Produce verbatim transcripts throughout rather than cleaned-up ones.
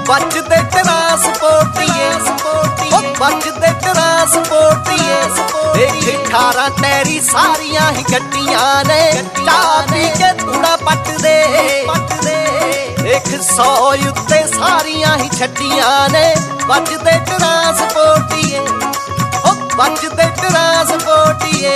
बचदे ट्रांसपोर्टिए ओ बचदे ट्रांसपोर्टिए देख अठारह टैरी सारियां ही गड्डियां ने चा पी के तूड़ा पट दे देख सौ उत्ते सारियां ही छड्डियां ने बचदे ट्रांसपोर्टिए ओ बचदे ट्रांसपोर्टिए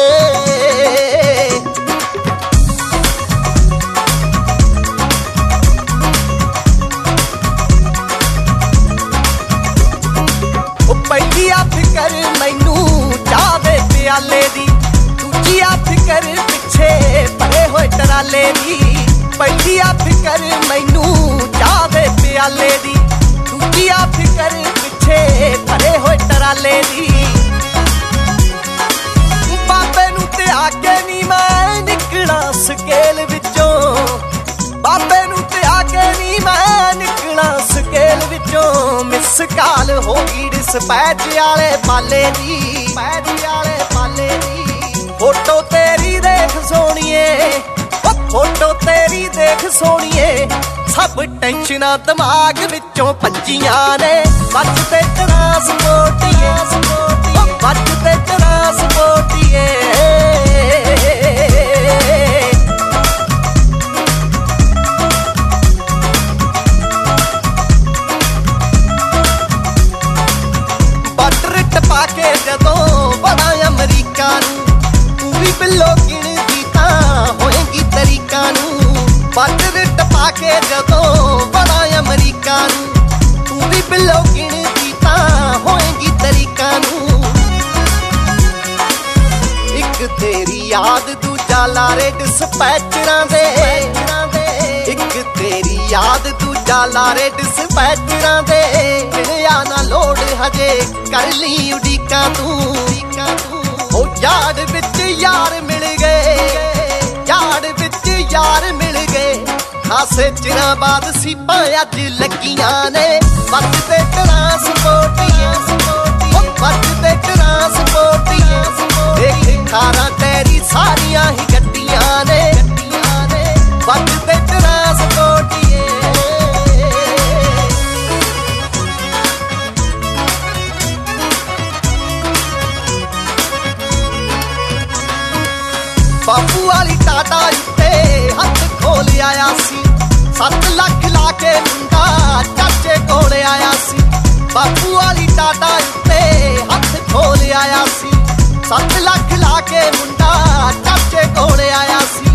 फिकर मैनू चावे प्याले दी दूजिया फिकर पिछे परे होए टराले दी पहलिया फिकर मैनू चावे प्याले दी दूजिया फिकर पिछे परे होए टराले दी बाबे नू ते आके नी मैं निकला स्केल विचों बाबे नू ते आके नी मैं निकला स्केल विचों मिस काल हो गई डिस्पैच आले पाले दी पैच आले पाले दी फोटो तेरी देख सोनिए ओ फोटो तेरी देख सोनिए सब टेंशना दिमाग विचों भज्जियां ने बचदे ट्रांसपोर्टिए ओ बचदे ट्रांसपोर्टिए के जदों बड़ा अमरीका नू तू भी बिलो गिणदी तां होएगी तरीका नू बटर टपा के जदों बड़ा अमरीका नू तू भी बिलो गिणदी तां होएगी तरीका नू एक तेरी याद दूजा लारे डिस्पैचरां दे एक तेरी याद दूजा लारे डिस्पैचरां दे मिलिया ना लोड़ हजे कर ली उड़ीका तू ओ यार विच यार मिल गए यार विच यार मिल गए खासे चिरां बाद सीपां अज लगियां ने बचदे ट्रांसपोर्टिए ओ बचदे ट्रांसपोर्टिए देख अठारह टैरी सारियां ही गड्डियां ने बचदे ट्रांसपोर्टिए बापू वाली टाटा उत्ते हथ खोल आया सी सत्त लख ला के मुंडा चाचे कोल आया सी बापू वाली टाटा उत्ते हथ खोल आया सी सत्त लख ला के मुंडा चाचे कोल आया सी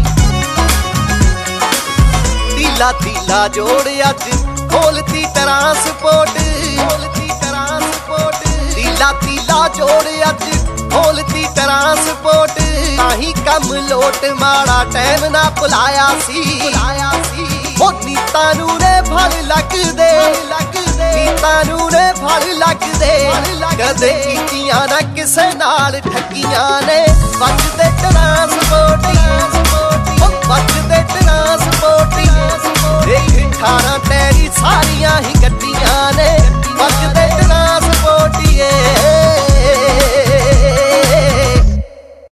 तीला तीला जोड़ अज खोलती ट्रांसपोर्ट खोलती ट्रांसपोर्ट तीला तीला जोड़ अज खोलती ट्रांसपोर्ट ताही कम लोट माड़ा टाइम ना भुलाया सी भुलाया सी ओ नीता नू ने फल लग दे लग दे नीता नू ने फल लग दे कदे कीतियां ना किसे नाल ठगियां ने बचदे ट्रांसपोर्टिए ओ बचदे ट्रांसपोर्टिए देख अठारह टैरी सारियां ही गड्डियां ने